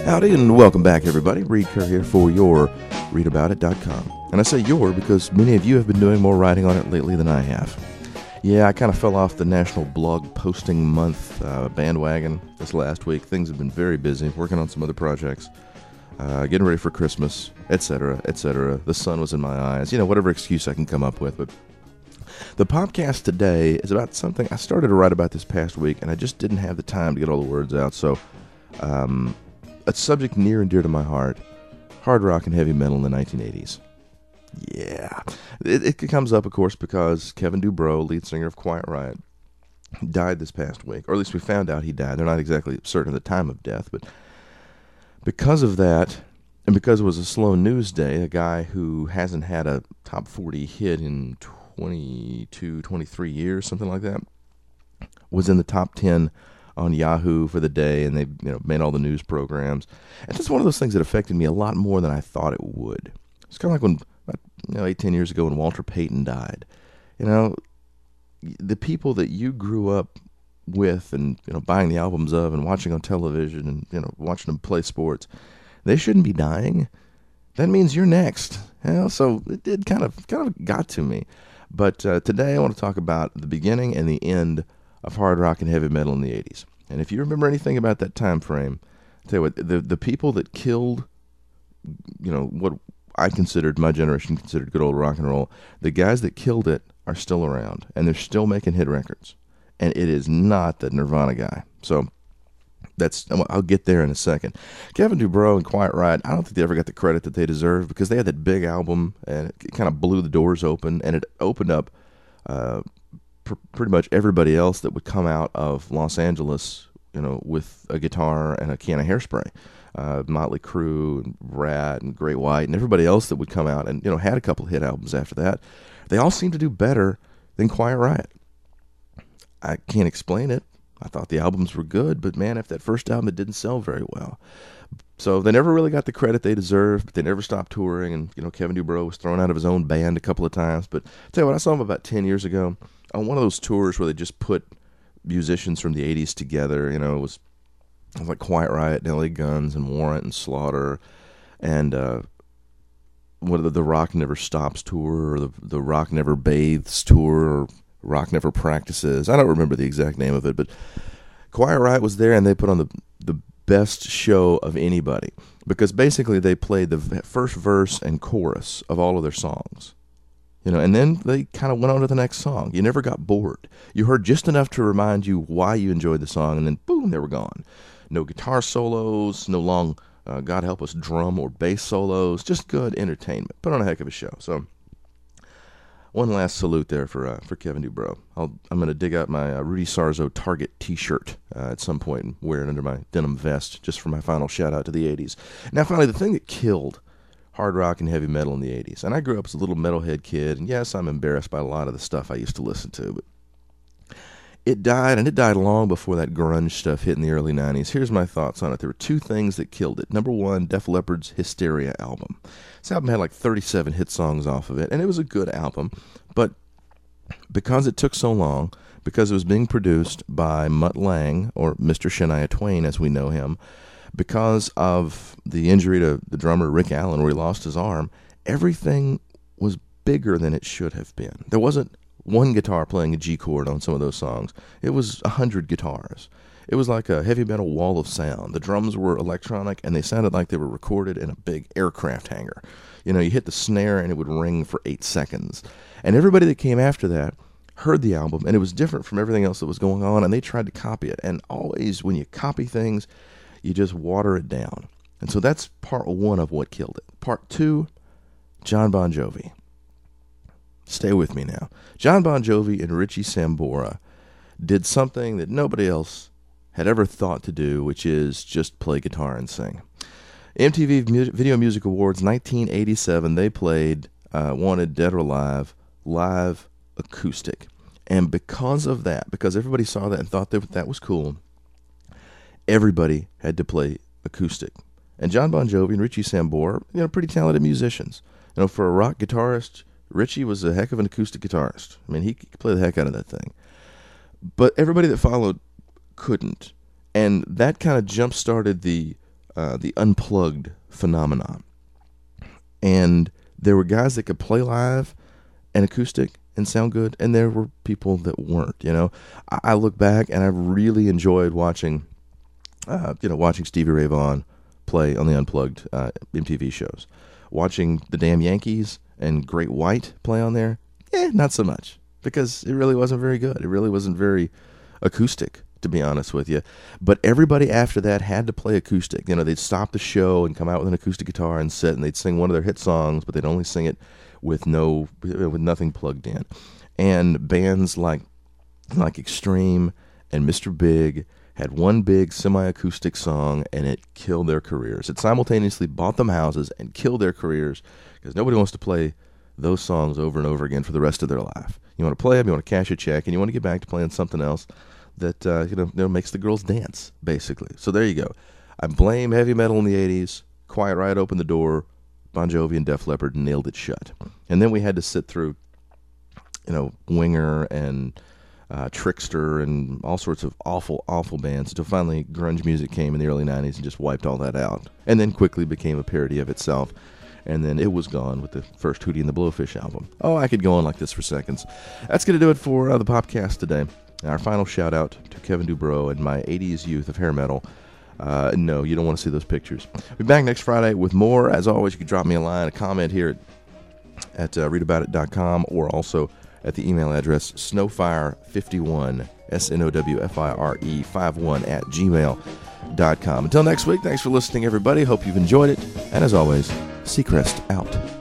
Howdy and welcome back, everybody. Reed Kerr here for your readaboutit.com. And I say your because many of you have been doing more writing on it lately than I have. Yeah, I kind of fell off the National Blog Posting Month bandwagon this last week. Things have been very busy, working on some other projects, getting ready for Christmas, etc., etc. The sun was in my eyes, whatever excuse I can come up with. But the podcast today is about something I started to write about this past week, and I just didn't have the time to get all the words out. So, a subject near and dear to my heart, hard rock and heavy metal in the 1980s. Yeah. It comes up, of course, because Kevin DuBrow, lead singer of Quiet Riot, died this past week. Or at least we found out he died. They're not exactly certain of the time of death, but because of that, and because it was a slow news day, a guy who hasn't had a top 40 hit in 22, 23 years, something like that, was in the top 10 on Yahoo for the day, and they made all the news programs. And it's one of those things that affected me a lot more than I thought it would. It's kind of like when, 8-10 years ago when Walter Payton died. The people that you grew up with and, buying the albums of and watching on television and, watching them play sports, they shouldn't be dying. That means you're next. So it did kind of got to me. But today I want to talk about the beginning and the end of hard rock and heavy metal in the 80s. And if you remember anything about that time frame, I'll tell you what, the people that killed, what I considered, my generation considered good old rock and roll, the guys that killed it are still around, and they're still making hit records. And it is not that Nirvana guy. So I'll get there in a second. Kevin DuBrow and Quiet Riot, I don't think they ever got the credit that they deserve, because they had that big album, and it kind of blew the doors open, and it opened up pretty much everybody else that would come out of Los Angeles, with a guitar and a can of hairspray. Motley Crue and Rat and Great White and everybody else that would come out and, had a couple hit albums after that. They all seemed to do better than Quiet Riot. I can't explain it. I thought the albums were good, but man, after that first album, it didn't sell very well. So they never really got the credit they deserved, but they never stopped touring, and, Kevin DuBrow was thrown out of his own band a couple of times. But I'll tell you what, I saw him about 10 years ago on one of those tours where they just put musicians from the 80s together. It was like Quiet Riot, and LA Guns, and Warrant, and Slaughter, and the Rock Never Stops tour, or the Rock Never Bathes tour, or Rock Never Practices. I don't remember the exact name of it, but Quiet Riot was there, and they put on the best show of anybody, because basically they played the first verse and chorus of all of their songs. And then they kind of went on to the next song. You never got bored. You heard just enough to remind you why you enjoyed the song, and then boom, they were gone. No guitar solos, no long, God help us, drum or bass solos, just good entertainment. Put on a heck of a show. So, one last salute there for Kevin DuBrow. I'm going to dig out my Rudy Sarzo Target t-shirt at some point and wear it under my denim vest just for my final shout-out to the 80s. Now, finally, the thing that killed hard rock and heavy metal in the 80s. And I grew up as a little metalhead kid, and yes, I'm embarrassed by a lot of the stuff I used to listen to, but it died, and it died long before that grunge stuff hit in the early 90s. Here's my thoughts on it. There were two things that killed it. Number one, Def Leppard's Hysteria album. This album had like 37 hit songs off of it, and it was a good album, but because it took so long, because it was being produced by Mutt Lange, or Mr. Shania Twain as we know him, because of the injury to the drummer Rick Allen where he lost his arm, everything was bigger than it should have been. There wasn't one guitar playing a G chord on some of those songs. It was 100 guitars. It was like a heavy metal wall of sound. The drums were electronic, and they sounded like they were recorded in a big aircraft hangar. You hit the snare, and it would ring for 8 seconds. And everybody that came after that heard the album, and it was different from everything else that was going on, and they tried to copy it. And always, when you copy things, you just water it down. And so that's part one of what killed it. Part two, John Bon Jovi. Stay with me now. John Bon Jovi and Richie Sambora did something that nobody else had ever thought to do, which is just play guitar and sing. MTV Video Music Awards 1987, they played Wanted Dead or Alive live acoustic. And because of that, because everybody saw that and thought that was cool, everybody had to play acoustic. And John Bon Jovi and Richie Sambora, pretty talented musicians. For a rock guitarist, Richie was a heck of an acoustic guitarist. I mean, he could play the heck out of that thing. But everybody that followed couldn't. And that kind of jump-started the the unplugged phenomenon. And there were guys that could play live and acoustic and sound good, and there were people that weren't. I look back and I really enjoyed watching Stevie Ray Vaughan play on the unplugged MTV shows. Watching the damn Yankees and Great White play on there, not so much, because it really wasn't very good. It really wasn't very acoustic, to be honest with you. But everybody after that had to play acoustic. They'd stop the show and come out with an acoustic guitar and sit, and they'd sing one of their hit songs, but they'd only sing it with nothing plugged in. And bands like Extreme and Mr. Big had one big semi-acoustic song, and it killed their careers. It simultaneously bought them houses and killed their careers, because nobody wants to play those songs over and over again for the rest of their life. You want to play them, you want to cash a check, and you want to get back to playing something else that makes the girls dance, basically. So there you go. I blame heavy metal in the 80s. Quiet Riot opened the door. Bon Jovi and Def Leppard nailed it shut. And then we had to sit through, Winger and Trickster and all sorts of awful, awful bands until finally grunge music came in the early 90s and just wiped all that out. And then quickly became a parody of itself. And then it was gone with the first Hootie and the Blowfish album. Oh, I could go on like this for seconds. That's going to do it for the Popcast today. Our final shout out to Kevin Dubrow and my 80s youth of hair metal. No, you don't want to see those pictures. We'll be back next Friday with more. As always, you can drop me a line, a comment here at readaboutit.com, or also at the email address snowfire51, SNOWFIRE 51 @gmail.com. Until next week, thanks for listening, everybody. Hope you've enjoyed it. And as always, Seacrest out.